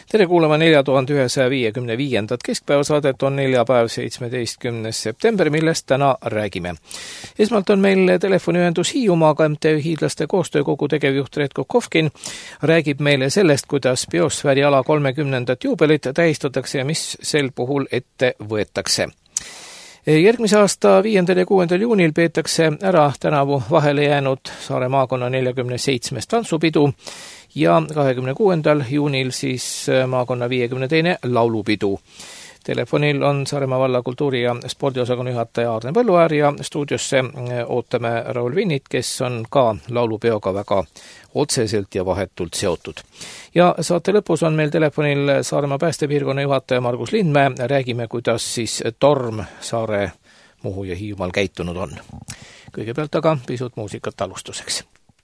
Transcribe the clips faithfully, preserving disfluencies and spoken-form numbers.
tere kuulama nelja tuhande ühesaja viiekümne viiendat keskpäevasaadet, on neljapäev seitsmeteistkümnes september, millest täna räägime. Esmalt on meil telefoniühendus Hiiumaaga, M T Ü Hiidlaste Koostöökogu tegevjuht Retko Kovkin räägib meile sellest, kuidas biosfääri ala kolmekümnendat juubelit tähistatakse ja mis sel puhul ette võetakse. Järgmise aasta viiendal ja kuuendal juunil peetakse ära tänavu vahele jäänud Saare maakonna neljakümne seitsmes tantsupidu ja kahekümne kuuendal juunil siis maakonna viiekümne teine laulupidu. Telefonil on Saaremaa valla kultuuri- ja spordiosakonna juhataja Aarne Põlluäär ja stuudiosse ootame Raul Vinnit, kes on ka laulupeoga väga otseselt ja vahetult seotud. Ja saate lõpus on meil telefonil Saaremaa päästepiirkonna juhataja Margus Lindmäe. Räägime, kuidas siis torm Saare, Muhu ja Hiiumaal käitunud on. Kõigepealt aga pisut muusikat alustuseks.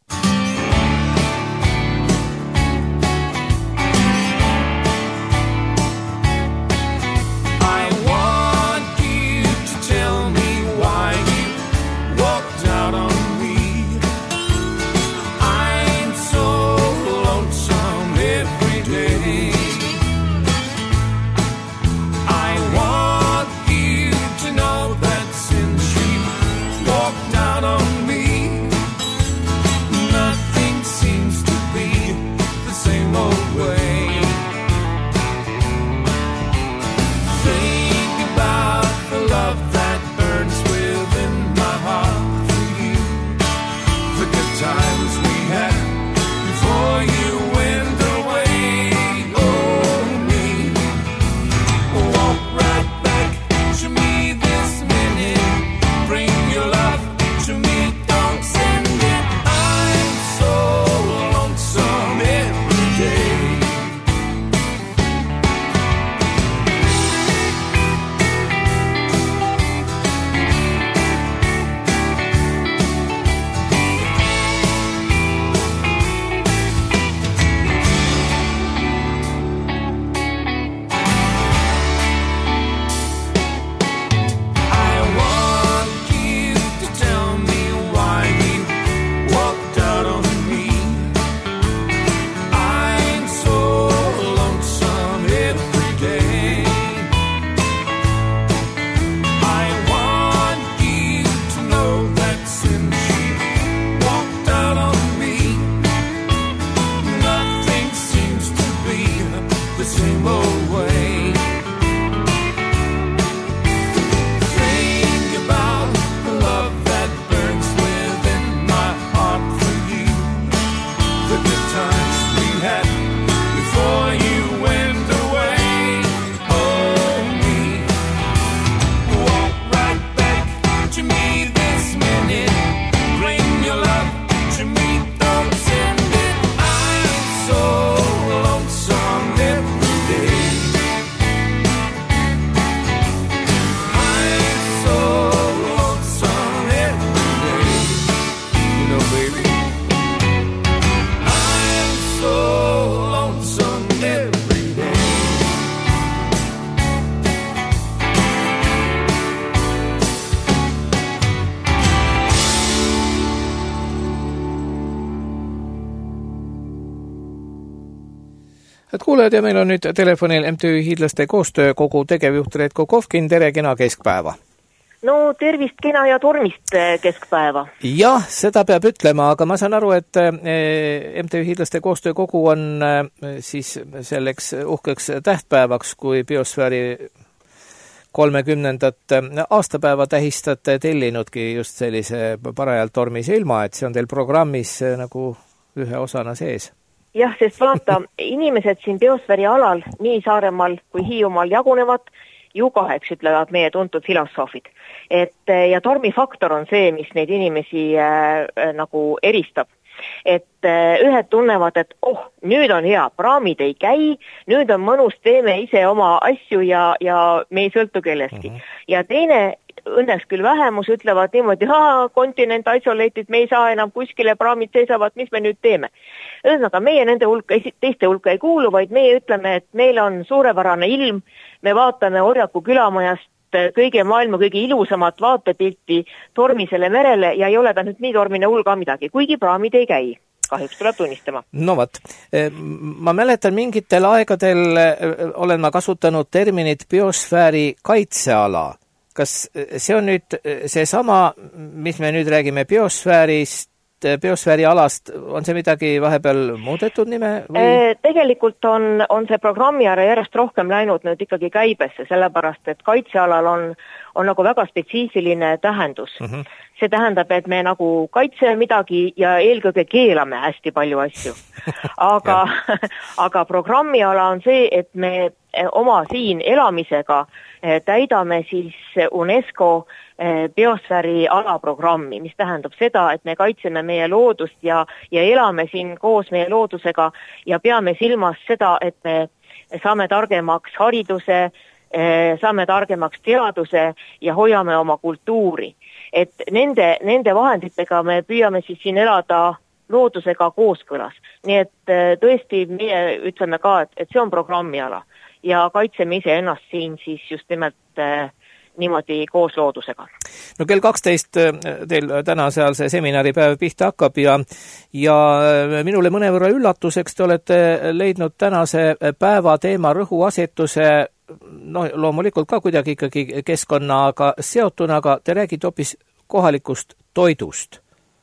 Et kuulajad, ja meil on nüüd telefonil M T Ü Hiidlaste Koostöökogu tegevjuht Retko Kovkin. Tere, kena keskpäeva. No tervist, kena ja tormist keskpäeva. Jah, seda peab ütlema, aga ma saan aru, et M T Ü Hiidlaste Koostöökogu on siis selleks uhkeks tähtpäevaks, kui biosfääri kolmekümnendat aastapäeva tähistate, tellinudki just sellise parajalt tormise ilma, et see on teil programmis nagu ühe osana sees. Jah, sest vaata, inimesed siin biosfääri alal nii Saaremaal kui Hiiumaal jagunevad ju kaheks, ütlevad meie tuntud filosoofid. Et, ja tormifaktor on see, mis neid inimesi äh, nagu eristab. Et äh, ühed tunnevad, et oh, nüüd on hea, praamid ei käi, nüüd on mõnus, teeme ise oma asju ja, ja me ei sõltu kellestki. Mm-hmm. Ja teine, õnneks küll vähemus, ütlevad niimoodi, haa, kontinent isolated, me ei saa enam kuskile, praamid seisavad, mis me nüüd teeme. Ühesõnaga, meie nende hulka, teiste hulka ei kuulu, vaid meie ütleme, et meil on suurepärane ilm, me vaatame Orjaku külamajast kõige maailma kõige ilusamat vaatepilti tormisele merele ja ei ole ta nüüd nii tormine hull ka midagi, kuigi praamid ei käi. kahjuks tuleb tunnistama. No vat, ma mäletan mingitel aegadel olen ma kasutanud terminit biosfääri kaitseala. Kas see on nüüd seesama, mis me nüüd räägime biosfäärist, biosfääri alast, on see midagi vahepeal muudetud nime? Või? Tegelikult on, on see programmi ära järjest rohkem läinud nüüd ikkagi käibesse, sellepärast et kaitsealal on, on nagu väga spetsiifiline tähendus. Uh-huh. See tähendab, et me nagu kaitseme midagi ja eelkõige keelame hästi palju asju. Aga, aga programmiala on see, et me oma siin elamisega täidame siis UNESCO biosfääri alaprogrammi, mis tähendab seda, et me kaitseme meie loodust ja, ja elame siin koos meie loodusega ja peame silmas seda, et me saame targemaks hariduse, saame targemaks teaduse ja hoiame oma kultuuri. Et nende, nende vahenditega me püüame siis siin elada loodusega kooskõlas. Nii et tõesti meie ütleme ka, et, et see on programmiala ja kaitseme ise ennast siin siis just nimelt äh, niimoodi koos loodusega. No kell kaksteist teil täna seal see seminaripäev pihta hakkab ja, ja minule mõnevõrra üllatuseks te olete leidnud tänase päeva teema rõhuasetuse, no loomulikult ka kuidagi ikkagi keskkonnaga seotuna, aga te räägite hoopis kohalikust toidust.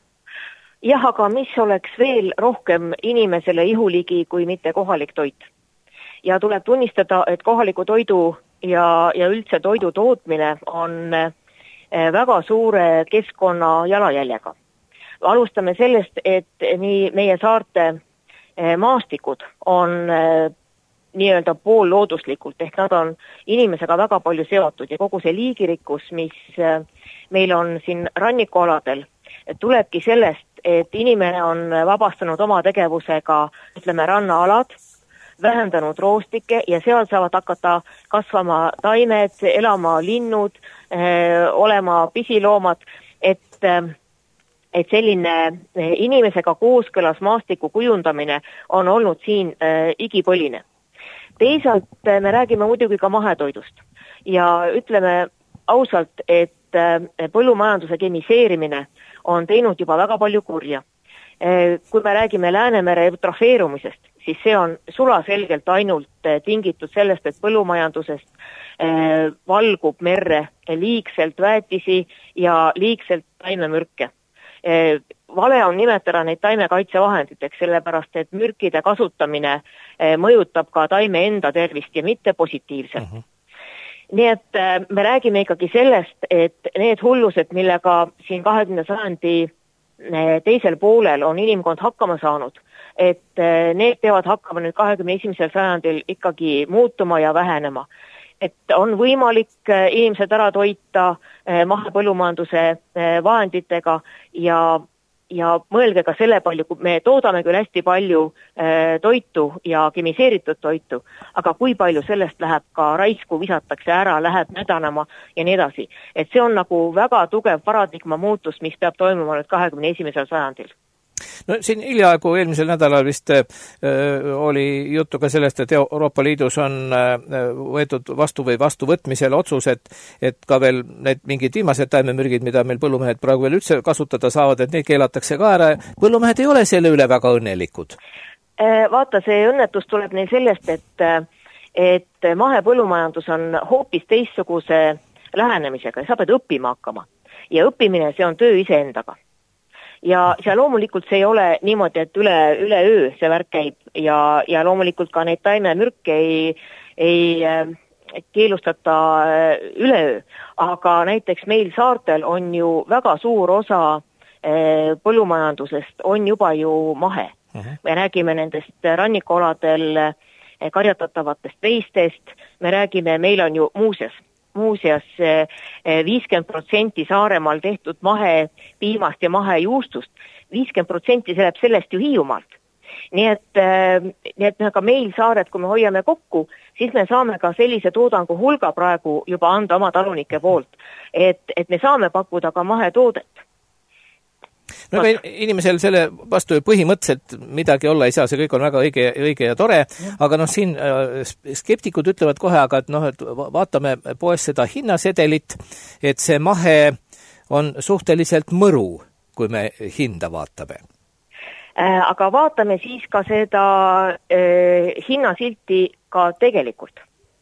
Jah, aga mis oleks veel rohkem inimesele ihuligi kui mitte kohalik toit? Ja tuleb tunnistada, et kohaliku toidu ja, ja üldse toidu tootmine on väga suure keskkonna jalajäljega. Alustame sellest, et nii meie saarte maastikud on nii-öelda poollooduslikult, ehk nad on inimesega väga palju seotud ja kogu see liigirikkus, mis meil on siin rannikualadel, tulebki sellest, et inimene on vabastanud oma tegevusega, ütleme, rannaalad, vähendanud roostike ja seal saavad hakata kasvama taimed, elama linnud, olema pisiloomad, et, et selline inimesega kooskõlas maastiku kujundamine on olnud siin igipõline. Teisalt me räägime muidugi ka mahetoidust ja ütleme ausalt, et põllumajanduse kemiseerimine on teinud juba väga palju kurja. Kui me räägime Läänemere eutrofeerumisest, siis see on sulaselgelt ainult tingitud sellest, et põllumajandusest valgub merre liigselt väetisi ja liigselt taimemürke. Vale on nimetada neid taimekaitsevahenditeks, sellepärast et mürkide kasutamine mõjutab ka taime enda tervist ja mitte positiivselt. Uh-huh. Nii et me räägime ikkagi sellest, et need hullused, millega siin kahekümnenda sajandi teisel poolel on inimkond hakkama saanud, et need peavad hakkama nüüd kahekümne esimesel sajandil ikkagi muutuma ja vähenema. Et on võimalik inimesed ära toita mahepõllumajanduse vahenditega ja, ja mõelge ka selle palju, kui me toodame küll hästi palju toitu ja kemiseeritud toitu, aga kui palju sellest läheb ka raisku, visatakse ära, läheb mädanema ja nii edasi. Et see on nagu väga tugev paradigma muutus, mis peab toimuma nüüd kahekümne esimesel sajandil. No siin hiljaaegu eelmisel nädalal vist äh, oli juttu ka sellest, et Euroopa Liidus on äh, võetud vastu või vastuvõtmisel otsus, et, et ka veel need mingid viimased taimemürgid, mida meil põllumehed praegu veel üldse kasutada saavad, et neid keelatakse ka ära. Põllumehed ei ole selle üle väga õnnelikud. Vaata, see õnnetus tuleb neil sellest, et, et mahepõllumajandus on hoopis teistsuguse lähenemisega ja sa pead õppima hakkama. Ja õppimine, see on töö iseendaga. Ja, ja loomulikult see ei ole niimoodi, et üle, üle öö see värk käib ja, ja loomulikult ka neid taimemürke ei, ei keelustata üle öö. Aga näiteks meil saartel on ju väga suur osa põllumajandusest on juba ju mahe. Uh-huh. Me räägime nendest rannikualadel karjatatavatest veistest, me räägime, meil on ju muuseas, muuseas viiskümmend protsenti Saaremaal tehtud mahe piimast ja mahe juustust, viiskümmend protsenti see läheb sellest ju Hiiumaalt. Nii et, nii et ka meil saared, kui me hoiame kokku, siis me saame ka sellise toodangu hulga praegu juba anda oma talunike poolt, et, et me saame pakkuda ka mahetoodet. No aga inimesel selle vastu põhimõtteliselt midagi olla ei saa, see kõik on väga õige, õige ja tore, aga noh, siin skeptikud ütlevad kohe, aga et noh, et vaatame poes seda hinnasedelit, et see mahe on suhteliselt mõru, kui me hinda vaatame. Aga vaatame siis ka seda hinnasilti ka tegelikult.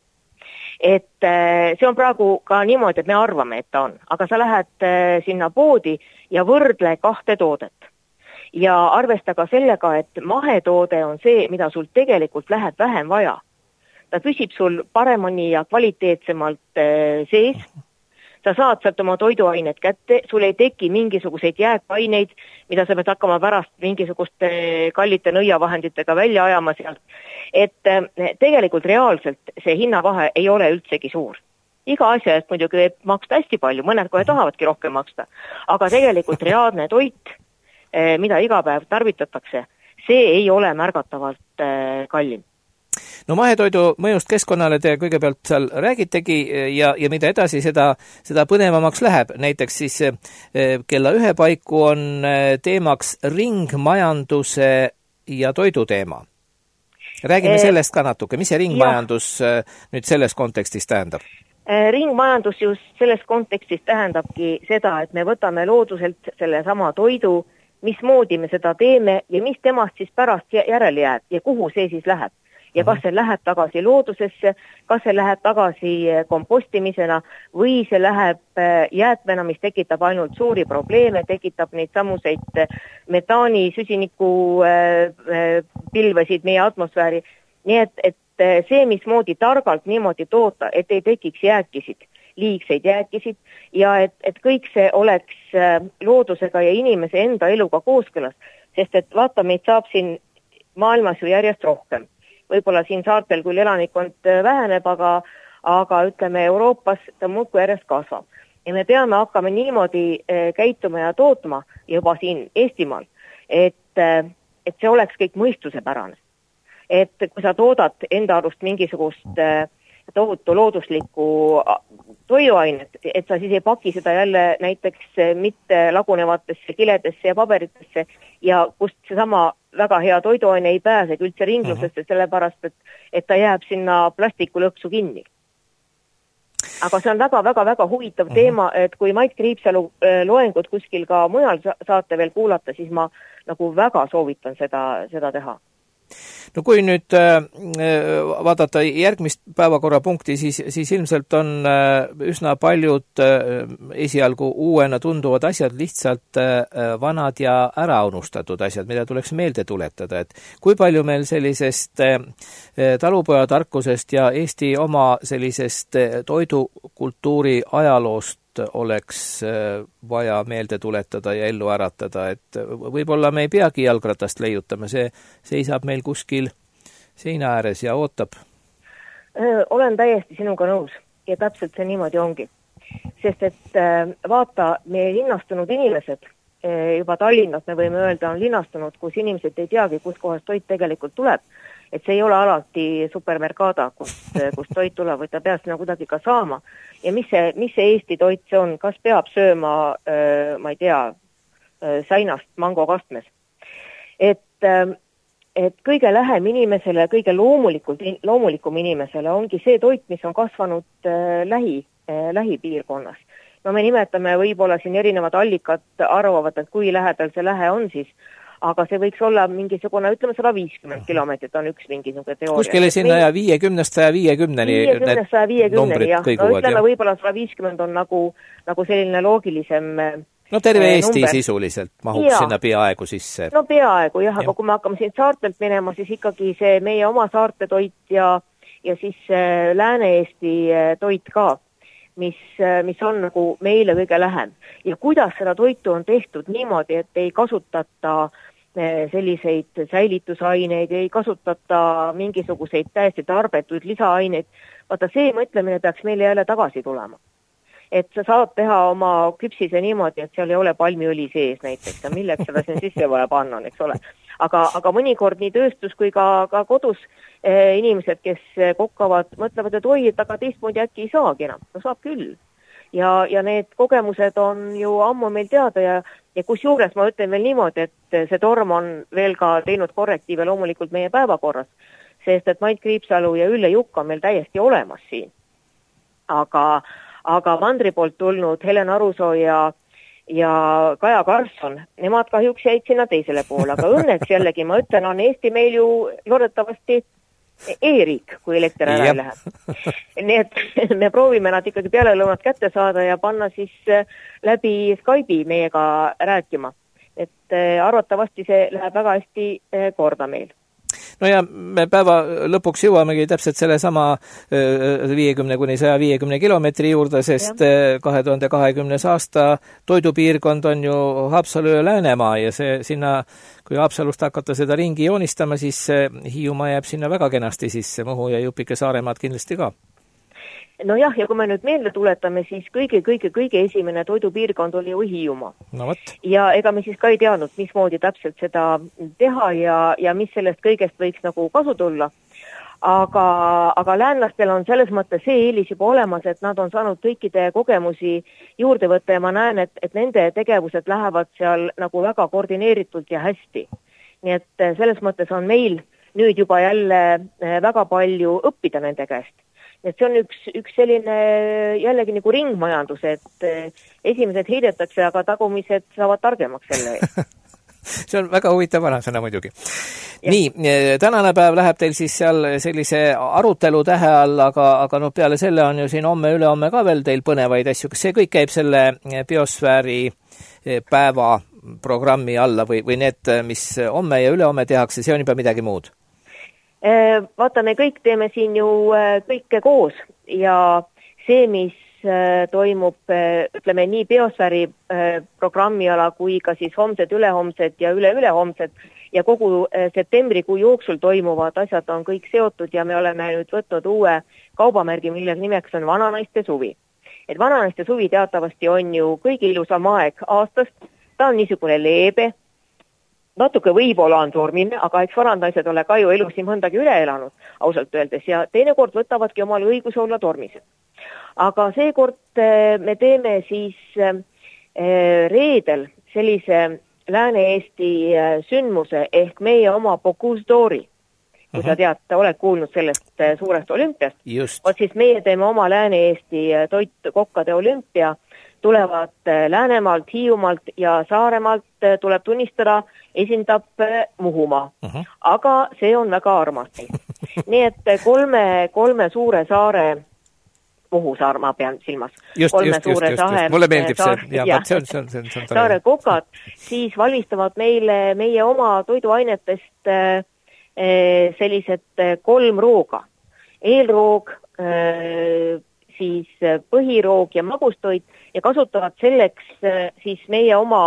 Et see on praegu ka niimoodi, et me arvame, et ta on. Aga sa lähed sinna poodi ja võrdle kahte toodet. Ja arvesta ka sellega, et mahetoode on see, mida sul tegelikult läheb vähem vaja. Ta püsib sul paremini ja kvaliteetsemalt sees. Sa saad sealt oma toiduainet kätte, sul ei teki mingisuguseid jääkaineid, mida sa pead hakkama pärast mingisuguste kallite nõiavahenditega välja ajama sealt. Et tegelikult reaalselt see hinnavahe ei ole üldsegi suur. Iga asja eest muidugi võib maksta hästi palju, mõned kohe tahavadki rohkem maksta. Aga tegelikult reaalne toit, mida iga päev tarvitatakse, see ei ole märgatavalt kallim. No mahetoidu mõjust keskkonnale te kõigepealt seal räägitegi ja, ja mida edasi, seda, seda põnevamaks läheb. Näiteks siis kella ühe paiku on teemaks ringmajanduse ja toidu teema. Räägime e sellest ka natuke. Mis see ringmajandus ja. nüüd selles kontekstis tähendab? Ringmajandus just selles kontekstis tähendabki seda, et me võtame looduselt selle sama toidu, mismoodi me seda teeme ja mis temast siis pärast järele jääb ja kuhu see siis läheb. Ja kas see läheb tagasi loodusesse, kas see läheb tagasi kompostimisena või see läheb jäätmena, mis tekitab ainult suuri probleeme, tekitab neid samuseid metaani, süsiniku pilvesid meie atmosfääri. Nii et, et see, mismoodi targalt niimoodi toota, et ei tekiks jääkisid, liigseid jääkisid ja et, et kõik see oleks loodusega ja inimese enda eluga kooskõlas, sest et vaata, meid saab siin maailmas ju järjest rohkem. Võib-olla siin saartel küll elanikkond väheneb, aga, aga ütleme Euroopas ta muudkui järjest kasvab. Ja me peame hakkama niimoodi käituma ja tootma juba siin Eestimaal, et, et see oleks kõik mõistusepärane. Et kui sa toodad enda arust mingisugust tohutu looduslikku toiduainet, et sa siis ei paki seda jälle näiteks mitte lagunevatesse kiledesse ja paberitesse ja kust seesama väga hea toiduaine ei pääsegi üldse ringlusesse, sellepärast, et, et ta jääb sinna plastikulõksu kinni. Aga see on väga-väga-väga huvitav teema, et kui Mait Kriipsalu loengud kuskil ka mujal saate veel kuulata, siis ma nagu väga soovitan seda, seda teha. No kui nüüd vaadata järgmist päevakorrapunkti, siis, siis ilmselt on üsna paljud esialgu uuena tunduvad asjad lihtsalt vanad ja ära unustatud asjad, mida tuleks meelde tuletada. Et kui palju meil sellisest talupojatarkusest ja Eesti oma sellisest toidukultuuri ajaloost oleks vaja meelde tuletada ja ellu äratada, et võib-olla me ei peagi jalgratast leiutama, see seisab meil kuskil seina ääres ja ootab. Olen täiesti sinuga nõus ja täpselt see niimoodi ongi. Sest et vaata, meie linnastunud inimesed, juba Tallinnas me võime öelda, on linnastunud, kus inimesed ei teagi, kus kohast toit tegelikult tuleb. Et see ei ole alati supermerkada, kus, kus toit tuleb, või ta peab sinna kuidagi ka saama. Ja mis see, mis see Eesti toit see on? Kas peab sööma, ma ei tea, säinast mangokastmes? Et, et kõige lähem inimesele, kõige loomulikum inimesele ongi see toit, mis on kasvanud lähi, lähipiirkonnas. No me nimetame võib-olla siin erinevad allikad arvavad, et kui lähedal see lähe on siis, aga see võiks olla mingisugune, ütleme, sada viiskümmend kilomeetrit on üks mingisugune teooria. Kuskile sinna ja viiekümnest saja viiekümneni need numbrid kõiguvad. No ütleme, võib-olla sada viiskümmend on nagu, nagu selline loogilisem no terve Eesti number. Sisuliselt mahuks ja. Sinna peaaegu sisse. No peaaegu, jah, aga ja. Kui me hakkame siin saartelt minema, siis ikkagi see meie oma saarte toit ja, ja siis Lääne-Eesti toit ka, mis, mis on nagu meile kõige lähem. Ja kuidas seda toitu on tehtud niimoodi, et ei kasutata selliseid säilitusaineid, ei kasutata mingisuguseid täiesti tarbetuid lisaaineid. Vaata, see mõtlemine peaks meile jälle tagasi tulema. Et sa saad teha oma küpsise niimoodi, et seal ei ole palmiõli sees näiteks, ja milleks seda siin sisse vaja panna, eks ole. Aga, aga mõnikord nii tööstus kui ka, ka kodus eh, inimesed, kes kokkavad, mõtlevad, et oi, et aga teistmoodi äkki ei saagi enam. No saab küll. Ja, ja need kogemused on ju ammu meil teada ja, ja kus juures ma ütlen veel niimoodi, et see torm on veel ka teinud korrektiive loomulikult meie päevakorras, sest et Mait Kriipsalu ja Ülle Jukk on meil täiesti olemas siin. Aga, aga Mandri poolt tulnud Helen Arusoo ja, ja Kaja Karlsson, nemad kahjuks jäid sinna teisele poole, aga õnneks jällegi ma ütlen, on Eesti meil ju loodetavasti e-riik, kui elekter ära ei lähe. Nii et me proovime nad ikkagi peale lõunat kätte saada ja panna siis läbi Skype'i meiega rääkima. Et arvatavasti see läheb väga hästi korda meil. No ja me päeva lõpuks jõuamegi täpselt selle sama viiekümne kuni saja viiekümne kilomeetri juurde, sest kahe tuhande kahekümnes aasta toidupiirkond on ju Haapsalu ja Läänemaa ja see sinna, kui Haapsalust hakata seda ringi joonistama, siis Hiiumaa jääb sinna väga kenasti sisse, Muhu ja Jupike Saaremaad kindlasti ka. No jah, ja kui me nüüd meelde tuletame, siis kõige, kõige, kõige esimene toidupiirkond oli ju Hiiumaa. No võt. Ja ega me siis ka ei teadnud, mismoodi täpselt seda teha ja, ja mis sellest kõigest võiks nagu kasu tulla. Aga, aga läänlastel on selles mõttes see eelis juba olemas, et nad on saanud kõikide kogemusi juurde võtta ja ma näen, et, et nende tegevused lähevad seal nagu väga koordineeritult ja hästi. Nii et selles mõttes on meil nüüd juba jälle väga palju õppida nende käest. Et see on üks, üks selline jällegi nagu ringmajandus, et esimesed heidetakse, aga tagumised saavad targemaks selle eest. See on väga huvitav vanasõna muidugi. Ja. Nii, tänane päev läheb teil siis seal sellise arutelu tähe all, aga, aga no peale selle on ju siin homme üle homme ka veel teil põnevaid asju. Kas see kõik käib selle biosfääri päeva programmi alla või, või need, mis homme ja üle homme tehakse, see on juba midagi muud? Vaata, me kõik teeme siin ju kõike koos ja see, mis toimub, ütleme nii biosfääri programmiala kui ka siis homsed, ülehomsed ja üle-ülehomsed ja kogu septembrikuu jooksul toimuvad asjad on kõik seotud ja me oleme nüüd võtnud uue kaubamärgi, mille nimeks on vananaiste suvi. Et vananaiste suvi teatavasti on ju kõige ilusam aeg aastast, ta on niisugune leebe, natuke võib-olla on tormine, aga eks varandaised ole ka ju elus siin mõndagi üle elanud, ausalt öeldes, ja teinekord võtavadki omal õigus olla tormised. Aga seekord me teeme siis reedel sellise Lääne-Eesti sündmuse ehk meie oma Bocuse d'Ori. Kui sa tead, oled kuulnud sellest suurest olümpiast. Oot siis meie teeme oma Lääne-Eesti toit kokkade olümpia, tulevad Läänemaalt, Hiiumaalt ja Saaremaalt, tuleb tunnistada, esindab Muhumaa. Uh-huh. Aga see on väga armas. Nii et kolme, kolme suure saare, Muhu saar, ma pean silmas. Just, kolme just, just, just, just. Mulle meeldib saar, see. Ja, ja, see, on, see, on, see, on, see on saare kokad, siis valmistavad meile meie oma toiduainetest äh, sellised kolm rooga. Eelroog, äh, siis põhiroog ja magustoit ja kasutavad selleks äh, siis meie oma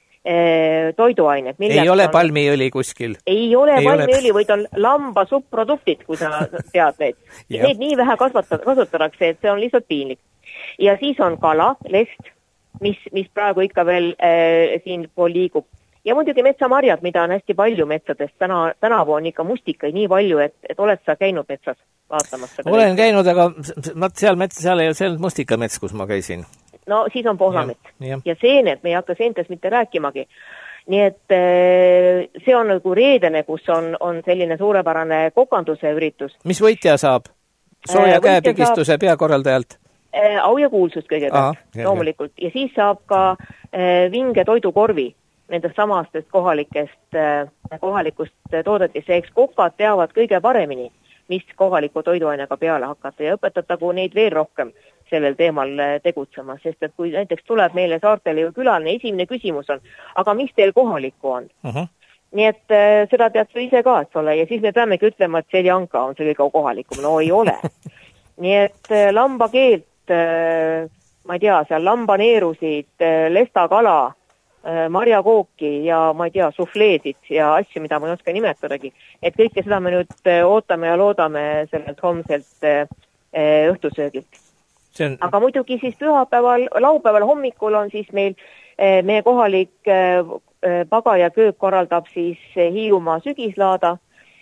toiduained. Ei ole on... palmiõli kuskil. Ei ole ei palmiõli, ole... vaid on lamba subproduktid, kui sa tead need. Neid nii vähe kasutatakse, et see on lihtsalt piinlik. Ja siis on kala, lest, mis, mis praegu ikka veel äh, siin pool liigub. Ja muidugi metsamarjad, mida on hästi palju metsadest. Täna, tänavu on ikka mustikaid nii palju, et, et oled sa käinud metsas vaatamas? Olen käinud, aga seal, mets, seal ei ole mustikamets, kus ma käisin. No siis on pohlamett ja, ja. ja seened, me ei hakka seentest mitte rääkimagi. Nii et see on nagu reedene, kus on, on selline suurepärane kokanduse üritus. Mis võitja saab? Sooja käepigistuse saab... peakorraldajalt? Au ja kuulsust kõigepealt, loomulikult. Ja siis saab ka vinge toidukorvi nendest samastest kohalikest, kohalikust toodetist. Eks kokad teavad kõige paremini, mis kohaliku toiduainega peale hakata ja õpetatagu neid veel rohkem sellel teemal tegutsema, sest et kui näiteks tuleb meile saartele ju külaline, esimene küsimus on, aga mis teil kohalikku on? Uh-huh. Nii et äh, seda tead sa ise ka, et ole, ja siis me peamegi ütlema, et seljanka on see kõige kohalikum, no ei ole. Nii et äh, lambakeelt, äh, ma ei tea, seal lambaneerusid, äh, lestakala, äh, marjakooki ja ma ei tea, sufleesid ja asju, mida ma ei oska nimetadagi. Et kõike seda me nüüd äh, ootame ja loodame sellelt homselt äh, õhtusöögilt. On... Aga muidugi siis pühapäeval, laupäeval hommikul on siis meil meie kohalik paga ja köök korraldab siis Hiiumaa sügislaada.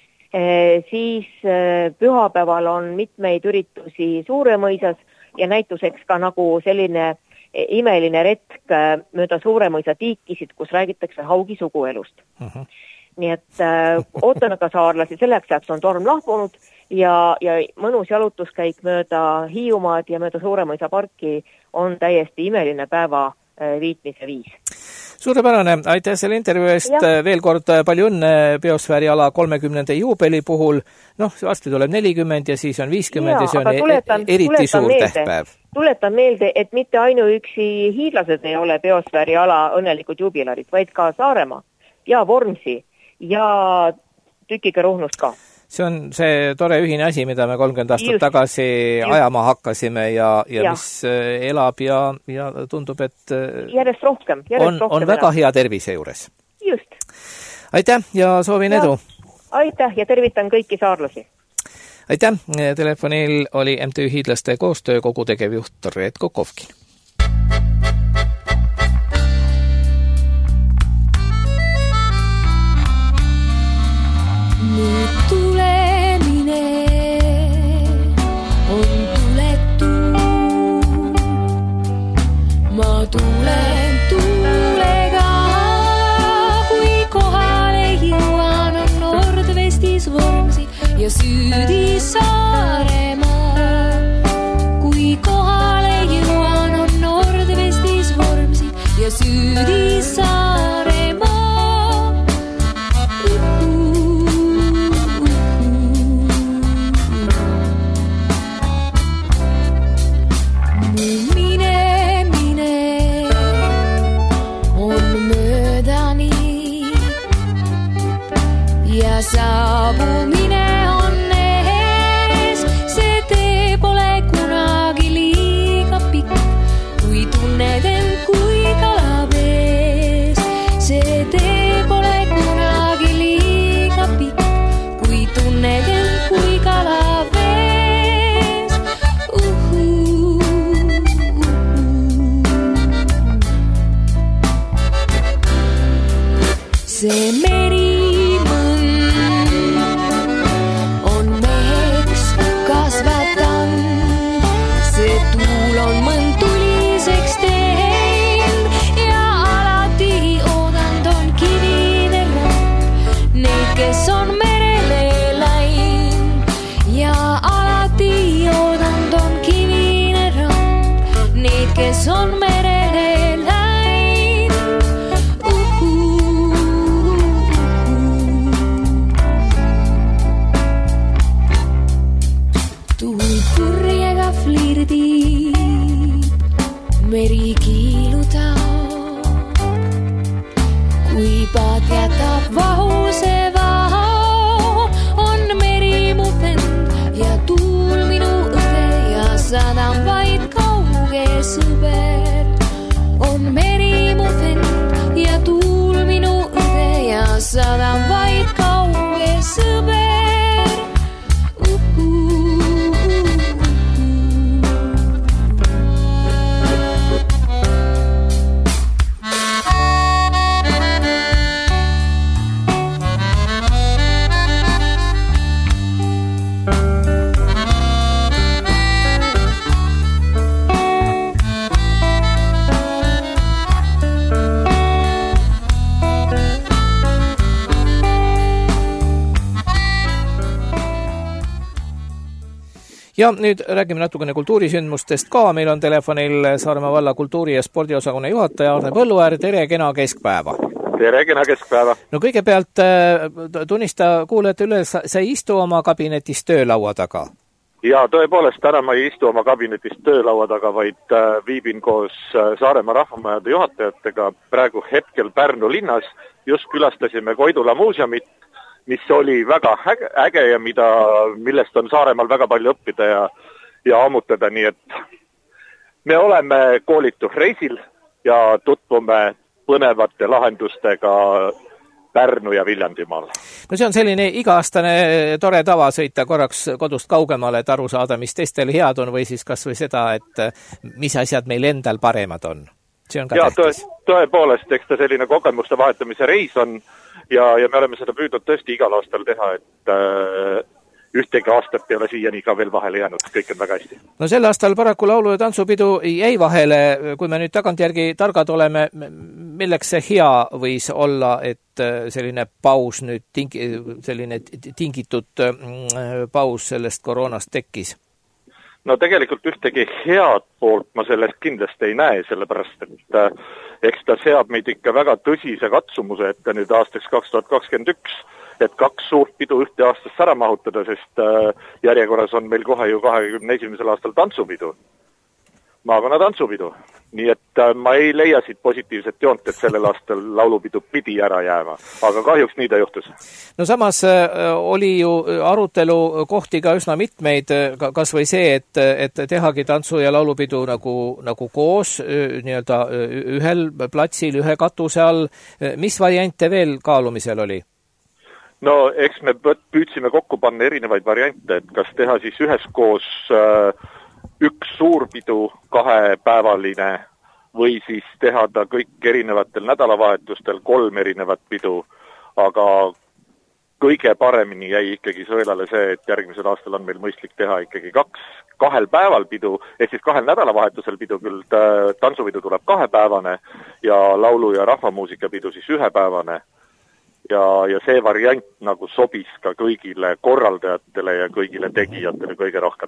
Siis pühapäeval on mitmeid üritusi Suuremõisas ja näituseks ka nagu selline imeline retk mööda Suuremõisa tiikisid, kus räägitakse haugi suguelust. Uh-huh. Nii et äh, ootame ka saarlasi, selleks ajaks on torm lahkunud ja, ja mõnus jalutuskäik mööda Hiiumaad ja mööda Suuremõisa parki on täiesti imeline päeva viitmise viis. Suurepärane, aitäh selle intervjuu eest, ja. Veel kord palju õnne biosfääriala kolmekümnenda juubeli puhul, noh, varsti tuleb nelikümmend ja siis on viiskümmend ja, ja see on tuletan, eriti suur meelde, tähtpäev. Tuletan meelde, et mitte ainuüksi hiidlased ei ole biosfääriala õnnelikud jubilarid, vaid ka Saaremaa ja Vormsi ja tükike Ruhnust ka. See on see tore ühine asi, mida me kolmkümmend aastat just, tagasi just. ajama hakkasime ja, ja, ja mis elab ja, ja tundub, et järjest rohkem, järjest on, rohkem on väga elab. Hea tervise juures. Just. Aitäh ja soovin ja. Edu. Aitäh ja tervitan kõiki saarlasi. Aitäh. Telefonil oli M T Ü Hiidlaste koostöökogu tegevjuht Reet Kokovkin. Nüüd tulemine on tuletu. Ma tulen tuulega, kui kohale jõuan, on Nordvestis Vormsi ja Südis Saaremaa. Kui kohale jõuan, on Nordvestis Vormsi ja Südis Saaremaa. Saabumine on ees, see tee pole kunagi liiga pikk, kui tunned end kui kalavees. See tee pole kunagi liiga pikk, kui tunned end kui kalavees. Uhu, uhu. See meri kes on merele läinud. Uhuh. Tuul purjega flirdib, meri kiilutab, kui paat jätab vahuse vaho, on meri mu vend ja tuul minu õde ja sadam vaid kauge sõber. On meri mu vend ja tuul minu õde ja sadam vaid kauge sõber. Uhuh. Ja nüüd räägime natukene kultuurisündmustest ka. Meil on telefonil Saaremaa valla kultuuri- ja spordiosakonna juhataja Arne Põlluäär. Tere, kena keskpäeva. Tere, kena keskpäeva. No kõigepealt tunnista kuulajate üle, sa ei istu oma kabinetis töölaua taga? Ja tõepoolest, täna ma ei istu oma kabinetis töölaua taga, vaid viibin koos Saaremaa rahvamajade juhatajatega praegu hetkel Pärnu linnas. Just külastasime Koidula muuseumit, mis oli väga äge, äge ja mida, millest on Saaremaal väga palju õppida ja, ja ammutada, nii et me oleme koolitusreisil ja tutvume põnevate lahendustega Pärnu ja Viljandimaal. No see on selline iga-aastane tore tava sõita korraks kodust kaugemale, et aru saada, mis teistel head on või siis kas või seda, et mis asjad meil endal paremad on. See on ka ja, tähtis. Tõe, tõepoolest, eks ta selline kogemuste vahetamise reis on ja, ja me oleme seda püüdnud tõesti igal aastal teha, et äh, ühtegi aastat ei ole siiani ka veel vahele jäänud, kõik on väga hästi. No sel aastal paraku laulu- ja tantsupidu jäi vahele, kui me nüüd tagantjärgi targad oleme, milleks see hea võis olla, et selline paus nüüd, tingi, selline tingitud paus sellest koroonast tekkis? no tegelikult ühtegi head poolt ma sellest kindlasti ei näe, sellepärast et äh, eks ta seab meid ikka väga tõsise katsumuse ette nüüd aastaks kaks tuhat kakskümmend üks, et kaks suurt pidu ühte aastast ära mahutada, sest äh, järjekorras on meil kohe ju kahekümne esimesel aastal tantsupidu, maakonna tantsupidu. Nii et äh, ma ei leia siit positiivset joont, et sellel aastal laulupidu pidi ära jääma, aga kahjuks nii ta juhtus. No samas äh, oli ju arutelu kohti ka üsna mitmeid, kas või see, et, et tehagi tantsu- ja laulupidu nagu, nagu koos, nii-öelda ühel platsil, ühe katuse all. Mis variante veel kaalumisel oli? No eks me püüdsime kokku panna erinevaid variante, et kas teha siis üheskoos äh, üks suurpidu kahepäevaline või siis teha ta kõik erinevatel nädalavahetustel kolm erinevat pidu, aga kõige paremini jäi ikkagi sõelale see, et järgmisel aastal on meil mõistlik teha ikkagi kaks kahel päeval pidu, ehk siis kahel nädalavahetusel pidu, küll tantsupidu tuleb kahepäevane ja laulu- ja rahvamuusikapidu siis ühepäevane. Ja, ja see variant nagu sobis ka kõigile korraldajatele ja kõigile tegijatele kõige rohkem.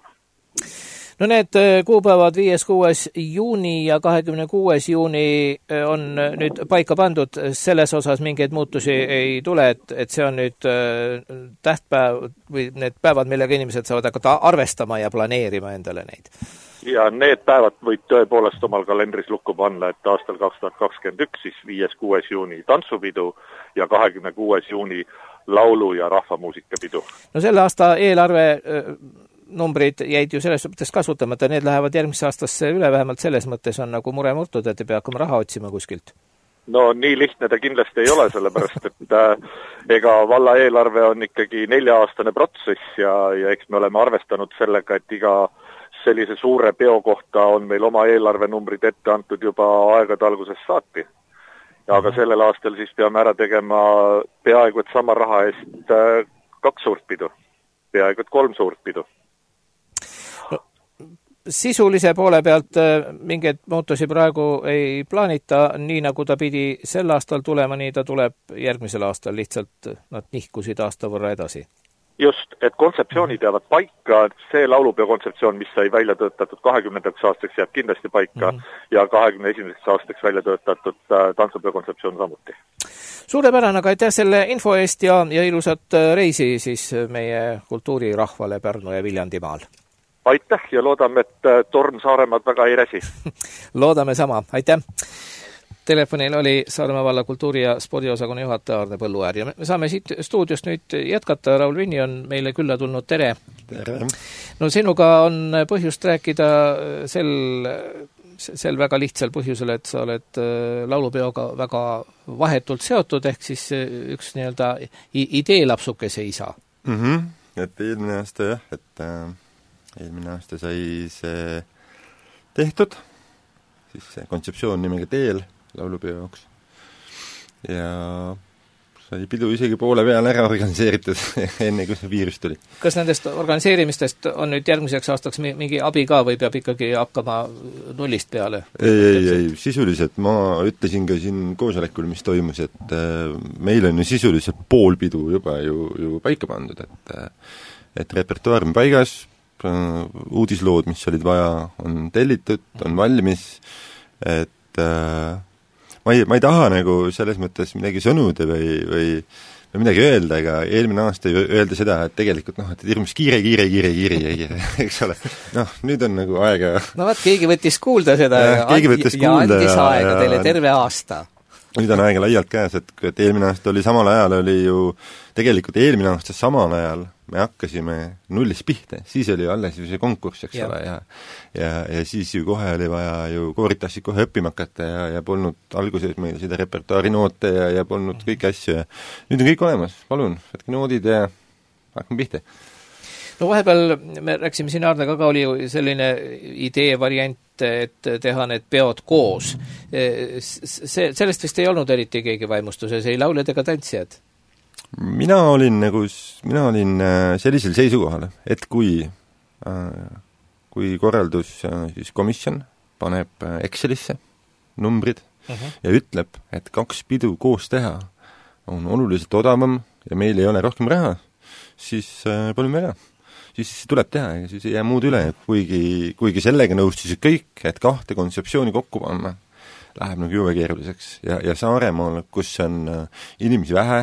No need kuupäevad viies kuues juuni ja kahekümne kuues juuni on nüüd paika pandud, selles osas mingeid muutusi ei tule, et, et see on nüüd tähtpäev või need päevad, millega inimesed saavad hakata arvestama ja planeerima endale neid. Ja need päevad võid tõepoolest omal kalendris lukku panna, et aastal kaks tuhat kakskümmend üks siis viies kuues juuni tantsupidu ja kahekümne kuues juuni laulu- ja rahvamuusikapidu. No selle aasta eelarve numbrid jäid ju selles mõttes kasutamata, need lähevad järgmisse aastasse üle, vähemalt selles mõttes on nagu mure murtud, et ei pea hakkama raha otsima kuskilt. No nii lihtne ta kindlasti ei ole, sellepärast et äh, ega valla eelarve on ikkagi nelja-aastane protsess ja, ja eks me oleme arvestanud sellega, et iga sellise suure peo kohta on meil oma eelarvenumbrid ette antud juba aegade algusest saati. Ja aga sellel aastal siis peame ära tegema peaaegu et sama raha eest äh, kaks suurt pidu, peaaegu et kolm suurt pidu. Sisulise poole pealt mingeid muutusi praegu ei plaanita, nii nagu ta pidi sel aastal tulema, nii ta tuleb järgmisel aastal, lihtsalt nad nihkusid aasta võrra edasi. Just, et kontseptsioonid jäävad paika, see laulupeo kontseptsioon, mis sai välja töötatud kahekümnendaks aastaks, jääb kindlasti paika mm -hmm. ja kahekümne esimeseks aastaks välja töötatud tantsupeo kontseptsioon samuti. Suurepärane, aga aitäh selle info eest ja, ja ilusat reisi siis meie kultuurirahvale Pärnu ja Viljandimaal. Aitäh ja loodame, et torm Saaremaad väga ei räsi. Loodame sama, aitäh. Telefonil oli Saaremaa valla kultuuri- ja spordiosakonna juhataja Arne Põlluäär ja me saame siit stuudiost nüüd jätkata. Raul Vinni on meile külla tulnud, tere. Tere. No sinuga on põhjust rääkida sel, sel väga lihtsal põhjusel, et sa oled laulupeoga väga vahetult seotud, ehk siis üks nii-öelda ideelapsukese isa. Mm-hmm. Et eelmine aasta jah, et äh... eelmine aasta sai see tehtud, siis see kontseptsioon nimega Teel laulupeo jaoks. Ja sai pidu isegi poole peale ära organiseeritud enne, kui see viirus tuli. Kas nendest organiseerimistest on nüüd järgmiseks aastaks mingi abi ka või peab ikkagi hakkama nullist peale? Ei, ei, ei, sisuliselt ma ütlesin ka siin koosolekul, mis toimus, et äh, meil on ju sisuliselt pool pidu juba ju, ju paika pandud, et, äh, et repertuaar on paigas, uudislood, mis olid vaja, on tellitud, on valmis, et äh, ma, ei, ma ei taha nagu selles mõttes midagi sõnuda või, või, või midagi öelda, ega eelmine aasta ei öelda seda, et tegelikult noh, et hirmus kiire, kiire, kiire, kiire, kiire, eks ole. Noh, nüüd on nagu aega... No vaat, keegi võttis kuulda seda ja, ja, võttis ja kuulda andis ja, aega ja, teile terve aasta. Nüüd on aega laialt käes, et, et eelmine aasta oli samal ajal, oli ju tegelikult eelmine aasta samal ajal me hakkasime nullist pihta, siis oli alles ju see konkurss, eks ja. ole, ja, ja, ja siis ju kohe oli vaja ju koorid tahtsid kohe õppima hakata ja, ja polnud alguses meil seda repertuaari noote ja, ja polnud mm. kõiki asju ja nüüd on kõik olemas, palun, võtke noodid ja hakkame pihta. No vahepeal me rääksime siin Aarnega ka, oli ju selline idee variant, et teha need peod koos. See, sellest vist ei olnud eriti keegi vaimustuses, ei lauljad ega tantsijad? Mina olin nagu, mina olin sellisel seisukohal, et kui, kui korraldus siis komisjon paneb Excelisse numbrid uh-huh. ja ütleb, et kaks pidu koos teha on oluliselt odavam ja meil ei ole rohkem raha, siis palun väga. siis tuleb teha ja siis ei jää muud üle, kuigi, kuigi sellega nõustusid kõik, et kahte kontseptsiooni kokku panna läheb nagu jube keeruliseks ja, ja Saaremaal, kus on inimesi vähe,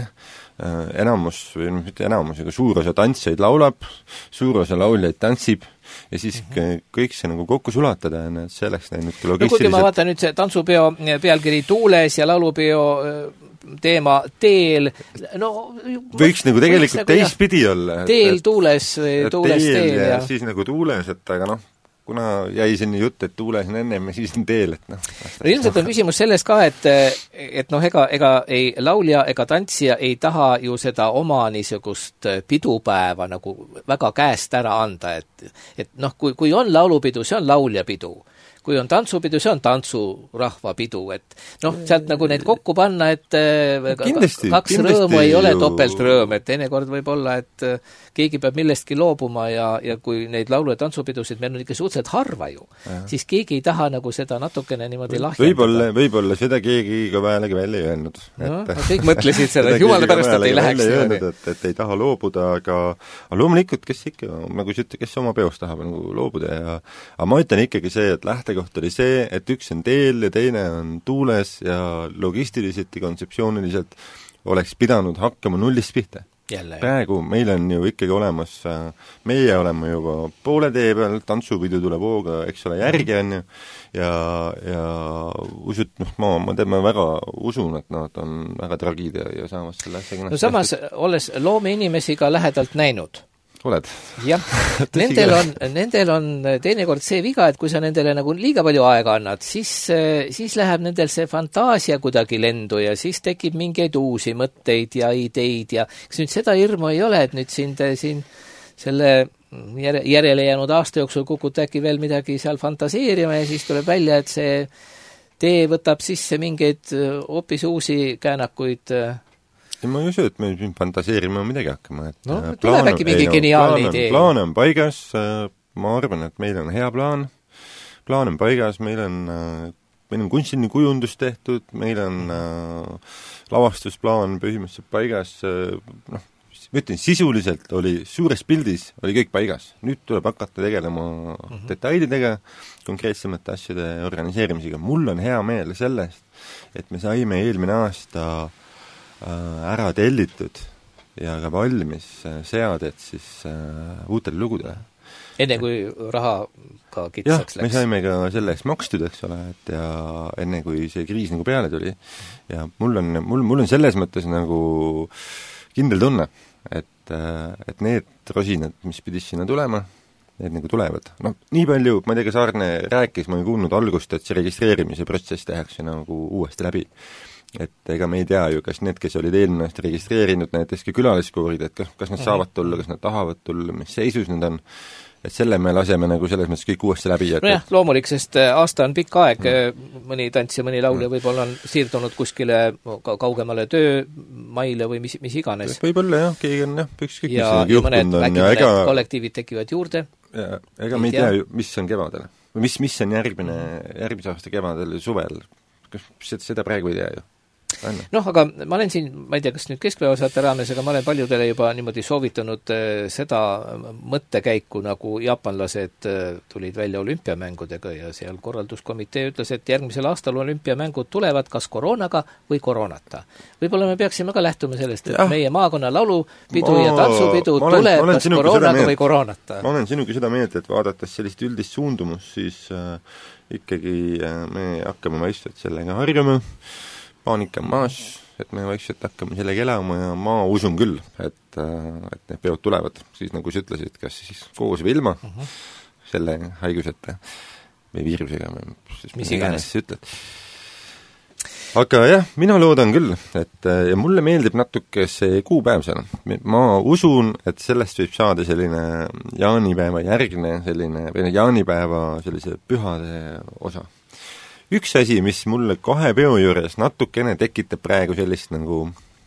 enamus, või mitte enamus, aga suur osa tantsijaid laulab, suur osa lauljaid tantsib ja siis mm-hmm. kõik see nagu kokku sulatada ja need selleks näinud kui logistiliselt... No kuigi ma vaatan nüüd see tantsupeo pealkiri Tuules ja laulupeo teema Teel, no võiks nagu tegelikult nagu teistpidi olla. Teel tuules või tuules teel, teel ja, ja siis nagu tuules, et aga noh, kuna jäi sinna jutt, et tuules on ennem ja siis on teel, et noh. No ilmselt on küsimus selles ka, et, et noh, ega, ega ei laulja ega tantsija ei taha ju seda oma niisugust pidupäeva nagu väga käest ära anda, et, et noh, kui, kui on laulupidu, see on lauljapidu. Kui on tantsupidu, see on tantsurahvapidu, et noh, sealt nagu neid kokku panna, et kindlasti, kaks kindlasti rõõmu ei ole ju... topeltrõõm, et teinekord võib olla, et keegi peab millestki loobuma ja, ja kui neid laulu- ja tantsupidusid meil on ikka suhteliselt harva ju, ja. Siis keegi ei taha nagu seda natukene niimoodi lahjendada. Võib-olla, võib-olla seda keegi ka väelegi välja ei öelnud. No, et... kõik mõtlesid seda, et jumala pärast, et ei läheks öelnud, et, et ei taha loobuda, aga, aga loomulikult, kes ikka, nagu sa ütled, kes oma peost tahab nagu loobuda ja aga ma ütlen ikkagi see, et lähtekoht oli see, et üks on teel ja teine on tuules ja logistiliselt ja kontseptsiooniliselt oleks pidanud hakkama nullist pihta. Jälle. Praegu meil on ju ikkagi olemas, meie oleme juba poole tee peal, tantsupidu tuleb hooga, eks ole, järgi on ju, ja, ja usut, noh, ma, ma tean, ma väga usun, et nad on väga tragid ja, ja samas selle asjaga no samas, hästi... olles loomeinimesi ka lähedalt näinud, oled? Jah, nendel on, nendel on teinekord see viga, et kui sa nendele nagu liiga palju aega annad, siis, siis läheb nendel see fantaasia kuidagi lendu ja siis tekib mingeid uusi mõtteid ja ideid ja kas nüüd seda hirmu ei ole, et nüüd siin, siin selle järe, järele jäänud aasta jooksul kukut äkki veel midagi seal fantaseerima ja siis tuleb välja, et see tee võtab sisse mingeid hoopis uusi käänakuid ja ma ei usu, et me siin fantaseerima midagi hakkama, et no, tuleb äkki mingi geniaalne idee. Plaan on paigas, ma arvan, et meil on hea plaan, plaan on paigas, meil on, meil on kunstiline kujundus tehtud, meil on äh, lavastusplaan põhimõtteliselt paigas, noh, ma ütlen, sisuliselt oli suures pildis, oli kõik paigas. Nüüd tuleb hakata tegelema mm-hmm. detailidega, konkreetsemate asjade organiseerimisega. Mul on hea meel sellest, et me saime eelmine aasta ära tellitud ja ka valmis seaded siis uh, uutele lugudele. Enne kui raha ka kitsaks läks? Me saime ka selle eest makstud, eks ole, et ja enne kui see kriis nagu peale tuli. Ja mul on, mul, mul on selles mõttes nagu kindel tunne, et, et need rosinad, mis pidis sinna tulema, need nagu tulevad. No nii palju, ma ei tea, kas Arne rääkis, ma ei kuulnud algust, et see registreerimise protsess tehakse nagu uuesti läbi. Et ega me ei tea ju, kas need, kes olid eelmine aasta registreerinud näiteks ka külaliskoorid, et kas, kas nad saavad tulla, kas nad tahavad tulla, mis seisus need on, et selle me laseme nagu selles mõttes kõik uuesti läbi. Et... no jah, loomulik, sest aasta on pikk aeg, mõni tants ja mõni laulja võib-olla on siirdunud kuskile kaugemale töömaile või mis, mis iganes. Võib-olla jah, keegi on jah, ükskõik ja, ja mõned, äkki mõned ega... kollektiivid tekivad juurde. Ja, ega me ei tea ju, mis on kevadel. Mis, mis on järgmine, järgmise aasta kevadel ja suvel. Kas seda praegu ei tea ju? noh, aga ma olen siin, ma ei tea, kas nüüd keskpäevasaate raames, aga ma olen paljudele juba niimoodi soovitanud seda mõttekäiku, nagu jaapanlased tulid välja olümpiamängudega ja seal korralduskomitee ütles, et järgmisel aastal olümpiamängud tulevad kas koroonaga või koroonata. Võib-olla me peaksime ka lähtuma sellest, et ja. meie maakonna laulupidu ma, ja tantsupidu olen, tuleb kas koroonaga või koroonata. Ma olen sinuga seda meelt, et vaadates sellist üldist suundumust, siis äh, ikkagi äh, me hakkame vaikselt sellega harjuma, paanika maas, et me vaikselt hakkame sellega elama ja ma usun küll, et, et need peod tulevad, siis nagu sa ütlesid, kas siis koos või ilma uh-huh. selle haiguseta või viirusega, mis iganes sa ütled. Aga jah, mina loodan küll, et ja mulle meeldib natuke see kuupäev seal. Ma usun, et sellest võib saada selline jaanipäeva järgne, selline, või jaanipäeva sellise pühade osa. Üks asi, mis mulle kahe peo juures natukene tekitab praegu sellist nagu,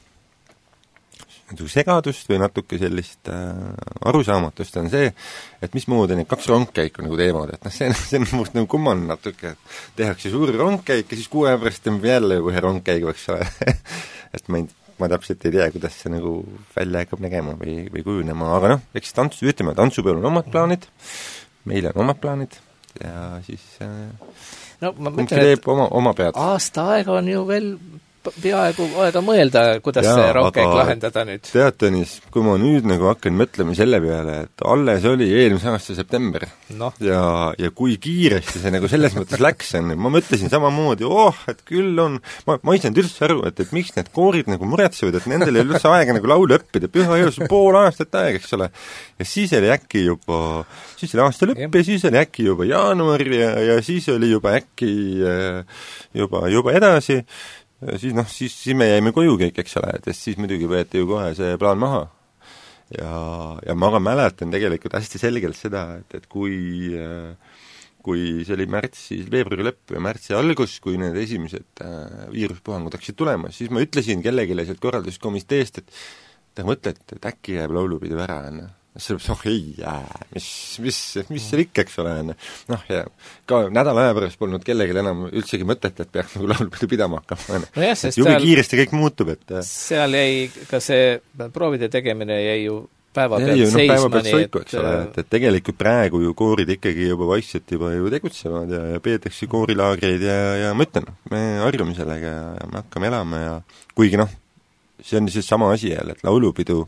nagu segadust või natuke sellist äh, arusaamatust on see, et mismoodi need kaks rongkäiku nagu teevad, et noh, see, see on muust nagu kumman natuke, et tehakse suur rongkäik ja siis kuu aja pärast tõmbab jälle ühe rongkäigu, eks ole. et ma ei, ma täpselt ei tea, kuidas see nagu välja hakkab nägema või, või kujunema, aga noh, eks tantsu, ütleme, tantsupeol on omad plaanid, meil on omad plaanid ja siis no, ma kumbki teeb oma, oma pead. Aasta aega on ju veel peaaegu aega mõelda, kuidas Jaa, see rongkäik lahendada nüüd. Tead, Tõnis, kui ma nüüd nagu hakkan mõtlema selle peale, et alles oli eelmise aasta september no. ja, ja kui kiiresti see nagu selles mõttes läks, on, ma mõtlesin samamoodi, oh, et küll on, ma, ma ei saanud üldse aru, et, et miks need koorid nagu muretsevad, et nendel ei ole üldse aega nagu laulu õppida, püha jõus pool aastat aega, eks ole. Ja siis oli äkki juba, siis oli aasta lõpp ja siis oli äkki juba jaanuar ja, ja siis oli juba äkki juba, juba edasi. Siis, noh, siis, siis me jäime koju kõik, eks ole, et siis muidugi võeti ju kohe see plaan maha. Ja, ja ma aga mäletan tegelikult hästi selgelt seda, et, et kui, kui see oli märtsi, veebruari lõpp ja märtsi algus, kui need esimesed viiruspuhangud hakkasid tulema, siis ma ütlesin kellelegi sealt korralduskomiteest, et ta mõtle, et, et äkki jääb laulupidu ära, enne. See oh ei, jää, mis, mis, mis see ikka, eks ole, enne. Noh, ja ka nädala aja pärast polnud kellelgi enam üldsegi mõtet, et peaks nagu laulupidu pidama hakkama. No jah, sest jubi kiiresti kõik muutub, et seal jäi ka see proovide tegemine jäi ju päeva pealt jäi ju, no, seisma. Päeva pealt soiku, eks ole, et, et tegelikult praegu ju koorid ikkagi juba vaikselt juba ju tegutsevad ja, ja peetakse koorilaagreid ja, ja ma ütlen, me harjume sellega ja, ja me hakkame elama ja kuigi noh, see on siis sama asi jälle, et laulupidu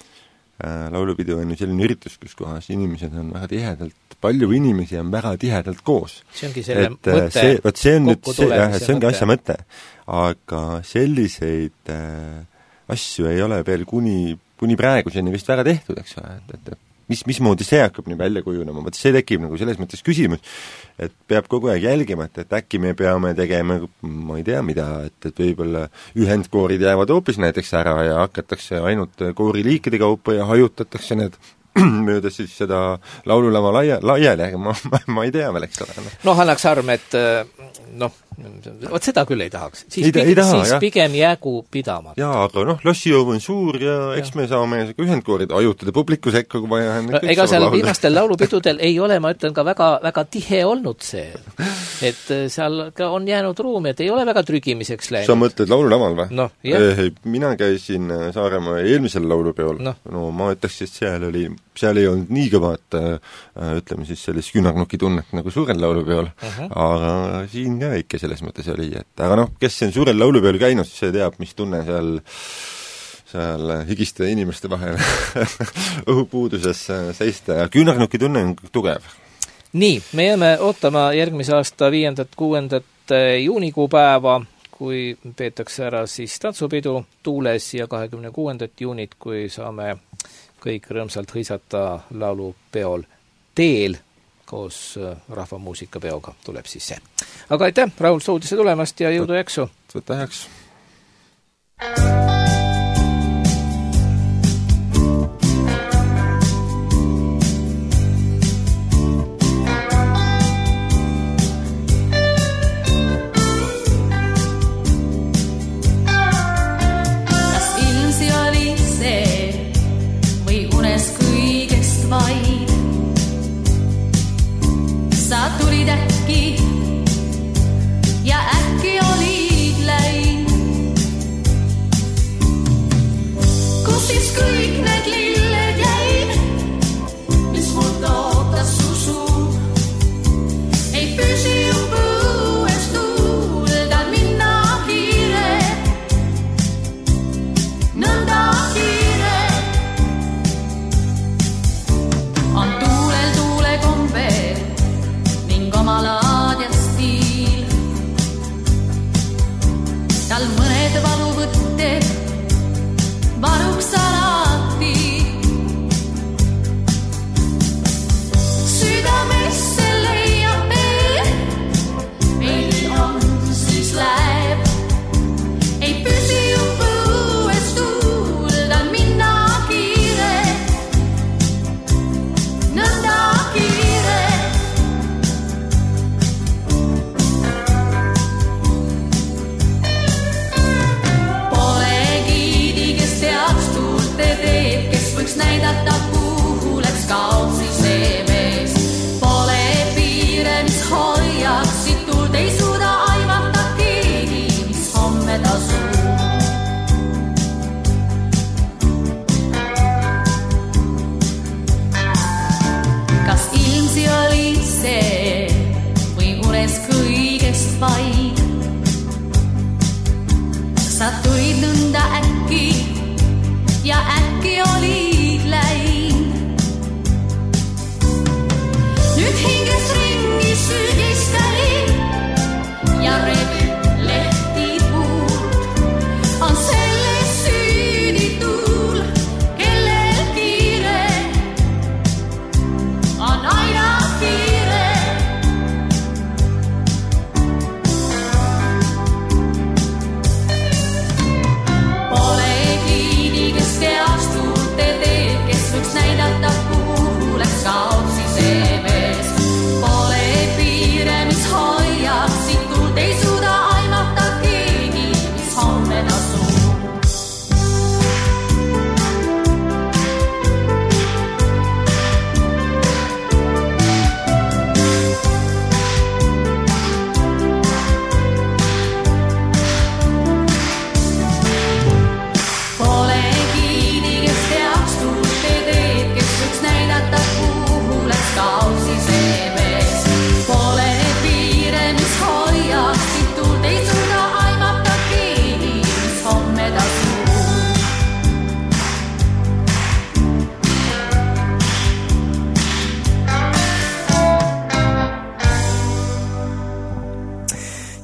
laulupidu on ju selline üritus, kus kohas inimesed on väga tihedalt, palju inimesi on väga tihedalt koos. See ongi selle et, mõte see, võt, see on nüüd, see, jah, see ongi mõte. asja mõte. Aga selliseid äh, asju ei ole veel kuni, kuni praeguseni vist väga tehtud, eks ole, et, et, et mis, mismoodi see hakkab nii välja kujunema, võt see tekib nagu selles mõttes küsimus, et peab kogu aeg jälgima, et, et äkki me peame tegema, ma ei tea mida, et, et võib-olla ühendkoorid jäävad hoopis näiteks ära ja hakatakse ainult kooriliikide kaupa ja hajutatakse need mööda siis seda laululava laia, laiali, aga ma, ma, ma ei tea veel, eks ole. Noh, annaks arm, et noh, vot seda küll ei tahaks. Siis, ei, pigem, ei taha, siis pigem jäägu pidama. Jaa, aga noh, lossijoov on suur ja eks ja. me saame ühendkoorid ajutada publiku sekka, kui vaja on. No, ega seal laulda. Viimastel laulupidudel ei ole, ma ütlen, ka väga, väga tihe olnud see. Et seal ka on jäänud ruumi, et ei ole väga trügimiseks läinud. Sa mõtled laululaval või? No, jah. Mina käisin Saaremaa eelmisel laulupeol. No. no ma ütleks, et seal oli seal ei olnud nii kõvat, ütleme siis sellist küünarnuki tunnet nagu suurel laulupeol, uh-huh. aga siin ka ikka selles mõttes oli, et aga noh, kes on suurel laulupeol käinud, see teab, mis tunne seal, seal higiste inimeste vahel õhupuuduses seista ja küünarnuki tunne on tugev. Nii, me jääme ootama järgmise aasta viiendat, kuuendat juunikuu päeva, kui peetakse ära siis tantsupidu Tuules ja kahekümne kuuendat juunit, kui saame kõik rõõmsalt hõisata laulupeol Teel koos rahvamuusikapeoga tuleb siis see. Aga aitäh, Raul, stuudisse tulemast ja jõudu jaksu! Võtta heaks!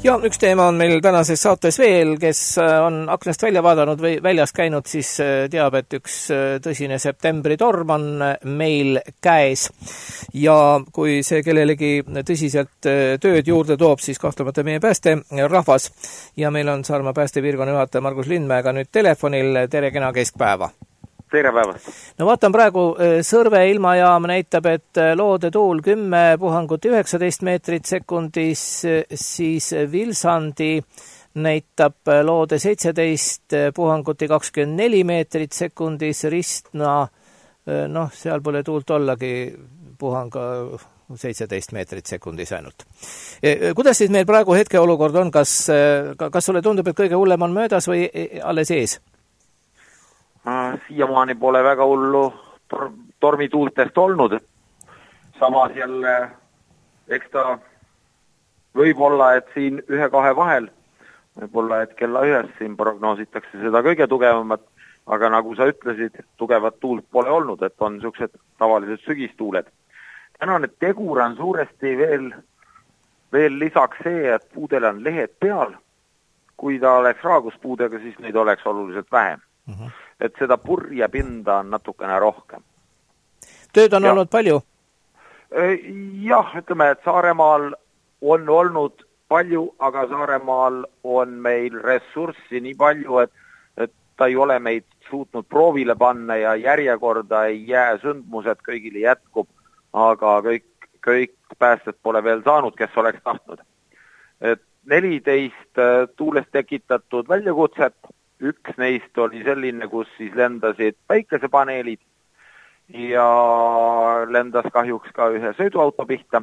Ja üks teema on meil tänases saates veel, kes on aknast välja vaadanud või väljas käinud, siis teab, et üks tõsine septembri torm on meil käes. Ja kui see kellelegi tõsiselt tööd juurde toob, siis kahtlemata meie pääste rahvas. Ja meil on Saaremaa päästepiirkonna juhataja Margus Lindmäega nüüd telefonil. Tere kena keskpäeva! Tere päevast! No vaatan praegu Sõrve ilmajaam näitab, et loode tuul kümme puhangut üheksateist meetrit sekundis, siis Vilsandi näitab loode seitseteist puhanguti kakskümmend neli meetrit sekundis, Ristna, noh, seal pole tuult ollagi puhanga seitseteist meetrit sekundis ainult. Kuidas siis meil praegu hetkeolukord on? Kas, kas sulle tundub, et kõige hullem on möödas või alles ees? Siiamaani pole väga hullu tor- tormituultest olnud. Samas jälle, eks ta võib olla, et siin ühe-kahe vahel, võib olla, et kella ühes siin prognoositakse seda kõige tugevamat, aga nagu sa ütlesid, tugevat tuult pole olnud, et on niisugused tavalised sügistuuled. Tänane tegur on suuresti veel, veel lisaks see, et puudel on lehed peal. Kui ta oleks raaguspuudega, siis neid oleks oluliselt vähem. Uh-huh. Et seda purje pinda on natukene rohkem. Tööd on ja. olnud palju? Jah, ütleme, et Saaremaal on olnud palju, aga Saaremaal on meil ressurssi nii palju, et, et ta ei ole meid suutnud proovile panna ja järjekorda ei jää sündmused, kõigile jätkub, aga kõik, kõik päästed pole veel saanud, kes oleks tahtnud. Et neliteist tuulest tekitatud väljakutset, üks neist oli selline, kus siis lendasid päikesepaneelid ja lendas kahjuks ka ühe sõiduauto pihta.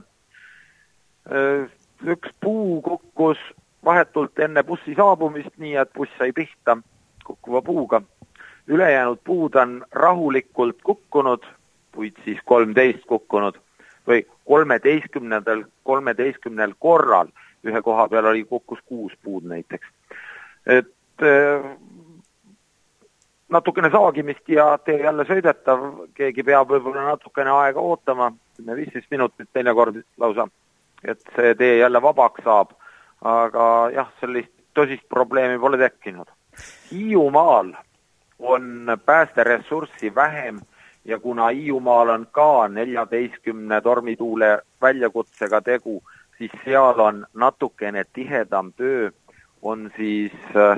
Üks puu kukkus vahetult enne bussi saabumist, nii et buss sai pihta kukkuva puuga. Ülejäänud puud on rahulikult kukkunud, puid siis kolmteist kukkunud või kolmeteistkümnendal, kolmeteistkümnel korral. Ühe koha peal oli kukkus kuus puud näiteks. Et natukene saagimist ja tee jälle sõidetav, keegi peab võib-olla natukene aega ootama, viisteist minutit teine kord lausa, et see tee jälle vabaks saab, aga jah, sellist tõsist probleemi pole tekkinud. Hiiumaal on päästeressurssi vähem ja kuna Hiiumaal on ka neljateistkümne tormituule väljakutsega tegu, siis seal on natukene tihedam töö, on siis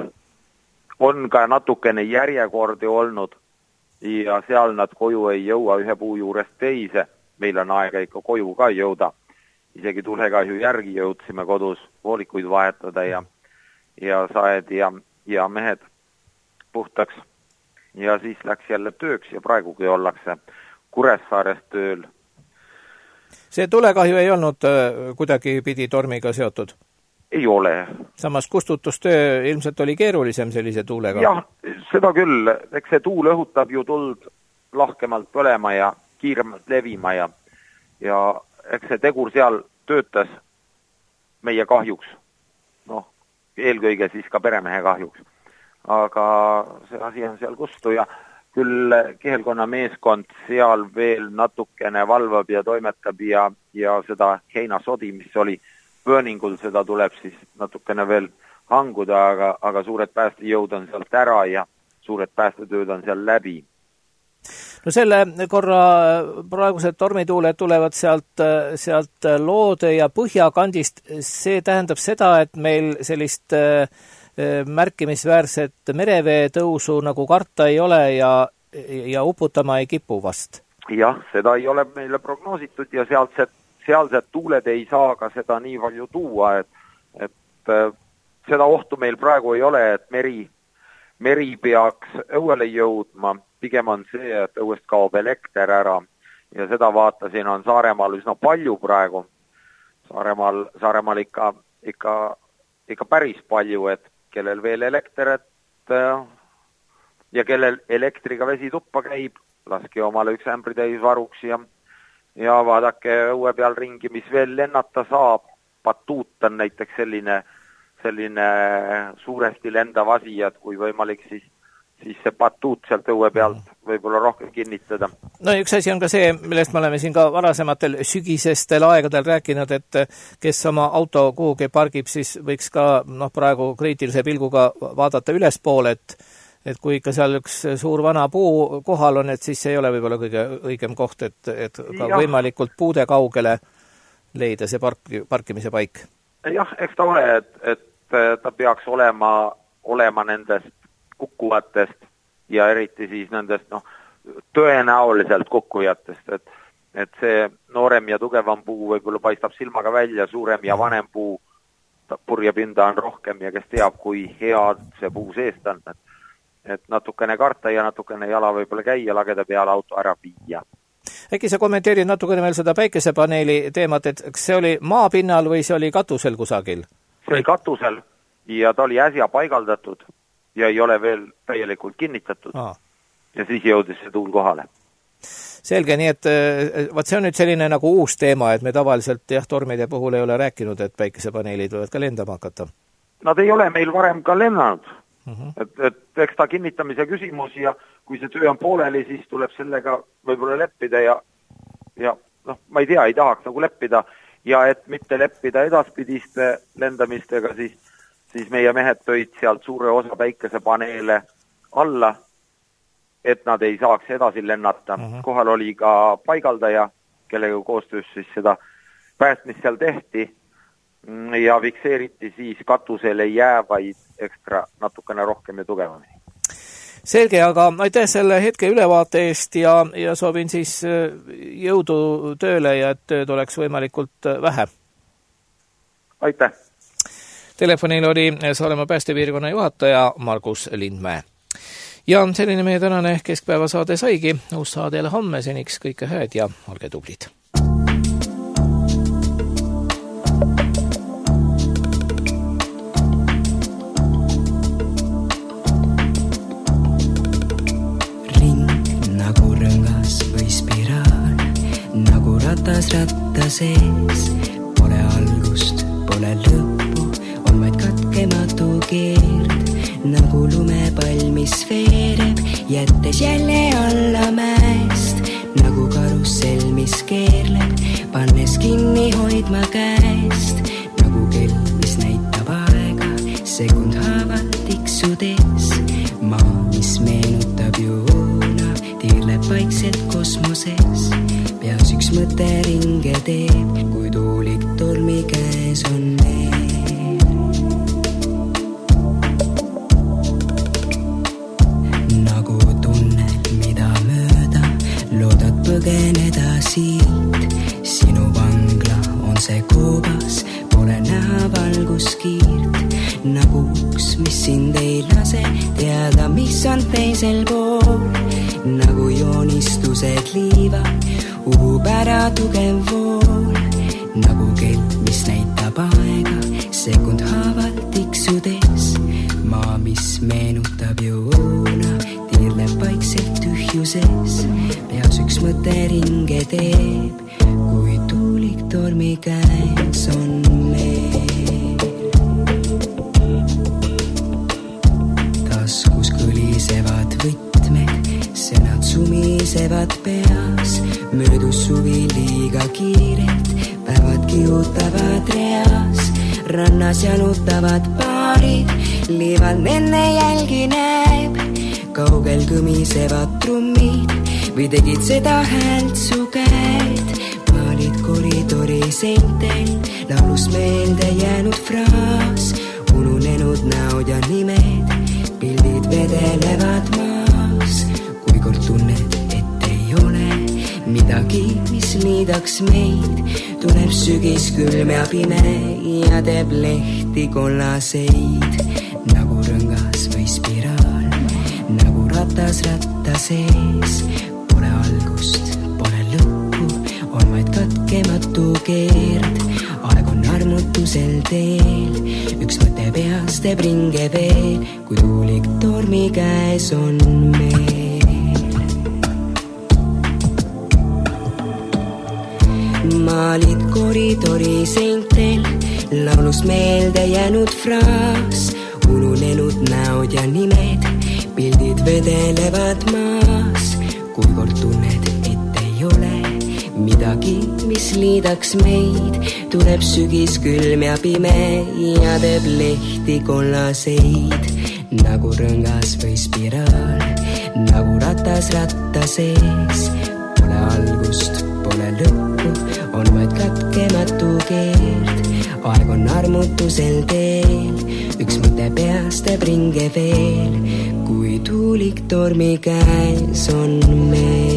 on ka natukene järjekordi olnud ja seal nad koju ei jõua ühe puu juurest teise. Meil on aega ikka koju ka jõuda. Isegi tulekahju järgi jõudsime kodus voolikuid vahetada ja, ja saed ja, ja mehed puhtaks. Ja siis läks jälle tööks ja praegugi ollakse Kuressaares tööl. See tulekahju ei olnud kuidagi pidi tormiga seotud? Ei ole. Samas kustutustöö ilmselt oli keerulisem sellise tuulega? Jah, seda küll. Eks see tuul õhutab ju tuld lahkemalt põlema ja kiiremalt levima ja, ja eks see tegur seal töötas meie kahjuks. Noh, eelkõige siis ka peremehe kahjuks. Aga see asi on seal kustu ja küll kihelkonna meeskond seal veel natukene valvab ja toimetab ja, ja seda heinasodi, mis oli vööningul, seda tuleb siis natukene veel hanguda, aga, aga suured päästejõud on sealt ära ja suured päästetööd on seal läbi. No selle korra praegused tormituuled tulevad sealt, sealt loode ja põhjakandist. See tähendab seda, et meil sellist märkimisväärset merevee tõusu nagu karta ei ole ja, ja uputama ei kipu vast. Jah, seda ei ole meile prognoositud ja sealsed sealsed tuuled ei saa ka seda nii palju tuua, et, et seda ohtu meil praegu ei ole, et meri, meri peaks õuele jõudma. Pigem on see, et õuest kaob elekter ära ja seda vaatasin on Saaremaal üsna palju praegu. Saaremaal, Saaremaal ikka, ikka, ikka päris palju, et kellel veel elekter, et ja kellel elektriga vesi tuppa käib, laske omale üks ämbri täis varuks ja ja vaadake õue peal ringi, mis veel lennata saab. Batuut on näiteks selline, selline suuresti lendav asi, et kui võimalik, siis, siis see batuut sealt õue pealt võib-olla rohkem kinnitada. No üks asi on ka see, millest me oleme siin ka varasematel sügisestel aegadel rääkinud, et kes oma auto kuhugi pargib, siis võiks ka noh, praegu kriitilise pilguga vaadata ülespoole, et et kui ikka seal üks suur vana puu kohal on, et siis see ei ole võib-olla kõige õigem koht, et, et ka ja. võimalikult puude kaugele leida see park, parkimise paik. Jah, eks ta ole, et, et ta peaks olema, olema nendest kukkuvatest ja eriti siis nendest noh, tõenäoliselt kukkujatest, et, et see noorem ja tugevam puu võib-olla paistab silmaga välja, suurem ja vanem puu purjepinda on rohkem ja kes teab, kui hea see puu seest on, et, et natukene karta ja natukene jala võib-olla käia, lageda peale auto ära viia. Äkki sa kommenteerid natukene veel seda päikesepaneeli teemat, et kas see oli maapinnal või see oli katusel kusagil? See oli katusel ja ta oli äsja paigaldatud ja ei ole veel täielikult kinnitatud. Aa. Ja siis jõudis see tuul kohale. Selge, nii et vaat see on nüüd selline nagu uus teema, et me tavaliselt jah, tormide puhul ei ole rääkinud, et päikesepaneelid võivad ka lendama hakata. Nad ei ole meil varem ka lennanud. Uh-huh. Et, et eks ta kinnitamise küsimus ja kui see töö on pooleli, siis tuleb sellega võib-olla leppida ja, ja noh, ma ei tea, ei tahaks nagu leppida ja et mitte leppida edaspidiste lendamistega, siis siis meie mehed tõid sealt suure osa päikesepaneele alla, et nad ei saaks edasi lennata. Uh-huh. Kohal oli ka paigaldaja, kellega koostöös siis seda päästmist seal tehti ja fikseeriti siis katusele jäävaid ekstra natukene rohkem ja tugevamini. Selge, aga aitäh selle hetke ülevaate eest ja, ja soovin siis jõudu tööle ja et tööd oleks võimalikult vähe. Aitäh! Telefonil oli Saaremaa päästepiirkonna juhataja Margus Lindmäe. Ja selline meie tänane keskpäevasaade saigi. Uus saade jälle homme, seniks kõike hääd ja olge tublid. Ring nagu rõngas või spiraal, nagu ratas ratta sees. Pole algust, pole lõppu, on vaid katkematu keerd, nagu lumepall, mis veereb, jättes jälle alla mäest, nagu karussell, mis keerleb, pannes kinni hoidma käest, nagu kell, mis näitab aega, sekund haaval tiksudes, maa, mis meenutab joona, tiirleb vaikselt kosmoses, peas üks mõte ringe teeb, kui tuulik tormi käes on meil. Põgeneda siit, sinu vangla on see koobas, pole näha valguskiirt, nagu uks, mis sind ei lase teada, mis on teisel pool, nagu joonistused liivad, uhub ära tugev vool, nagu kell, mis näitab aega, sekund haaval tiksudes, maa, mis meenutab joona, tiirleb vaikselt tühjuses, peas üks mõte ringe teeb, kui tuulik tormi käes on meil. Taskus kõlisevad võtmed, sõnad sumisevad peas, möödus suvi liiga kiirelt, päevad kihutavad reas, rannas jalutavad paarid, liivad nende jälgi näeb, kaugel kõmisevad trummid, või tegid seda häält su käed, maalid koridori seintel, laulus meelde jäänud fraas, ununenud näod ja nimed, pildid vedelevad maas, kui kord tunned, et ei ole midagi, mis liidaks meid, tuleb sügis külm ja pime ja teeb lehti kollaseid, nagu rõngas või spiraal, nagu ratas ratta sees, pole algust, pole lõppu, on vaid katkematu keerd, aeg on armutusel teel, üks mõte peas teeb ringe veel, kui tuulik tormi käes on meil. Maalid koridori seintel, laulus meelde jäänud fraas, ununenud näod ja nimed, veidid vedelevad maas, kui kord tunned, et ei ole midagi, mis liidaks meid, tuleb sügis külm ja pime ja teeb lehti kollaseid, nagu rõngas või spiraal, nagu ratas ratta sees. Pole algust, pole lõppu, on vaid katkematu keerd. Aeg on armutusel teel, üks mõte peas teeb ringe veel, kui tuulik tormi käes on meil.